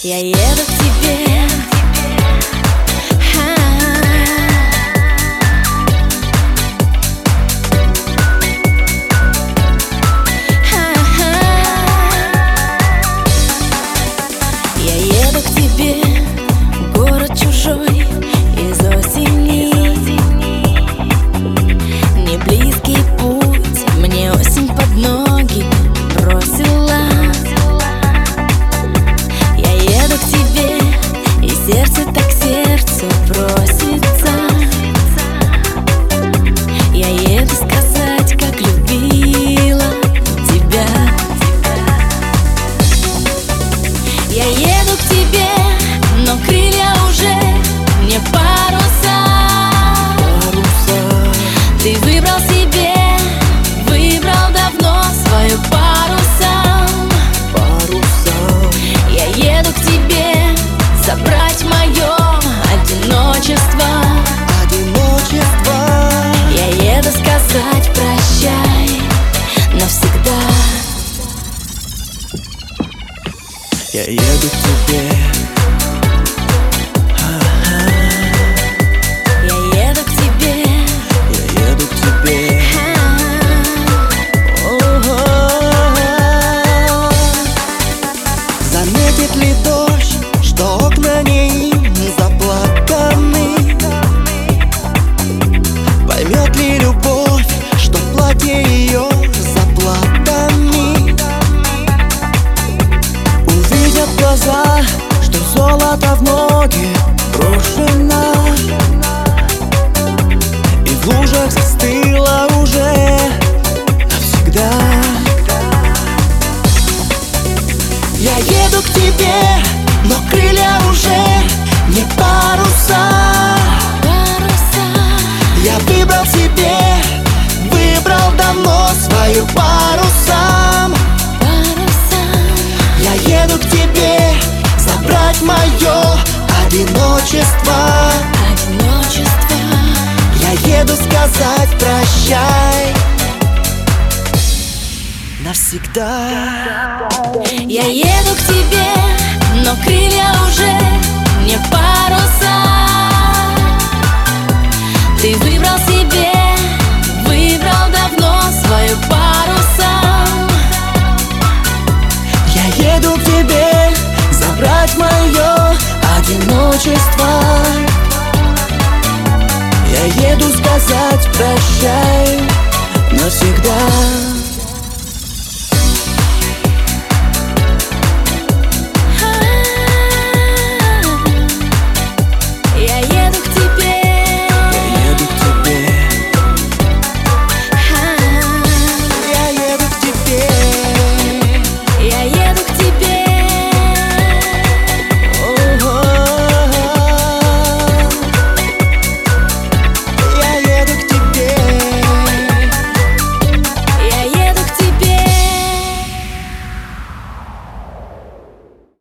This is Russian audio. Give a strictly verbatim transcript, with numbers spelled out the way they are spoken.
Я еду к тебе. Я еду к тебе, город чужой из осени. Не близкий путь, мне осень под ноги бросила. Я еду к тебе, и сердце так к сердцу просится. Я еду сказать, как любила тебя. Я еду к тебе, но крылья уже не паруса. Паруса. Ты выбрал себе, выбрал давно свою парусом. Паруса. Я еду к тебе, забрать мое одиночество. Одиночество. Я еду сказать прощай навсегда. Я еду к тебе. Я еду к тебе. Я еду к тебе. Заметит ли дождь, что окна не им заплаканы? Поймет ли любовь, что платье ее заплатами? Увидят глаза, что золото в ноги брошено, и в лужах застыло уже навсегда. Я еду к тебе, но крылья уже не паруса. Паруса. Я выбрал себе, выбрал давно свою парусом. Паруса. Я еду к тебе, забрать мое одиночество. Одиночество. Я еду сказать прощай навсегда. Я еду к тебе, но крылья уже не паруса. Ты выбрал себе, выбрал давно свою парусом. Я еду к тебе, забрать мое одиночество. Я еду сказать прощай навсегда.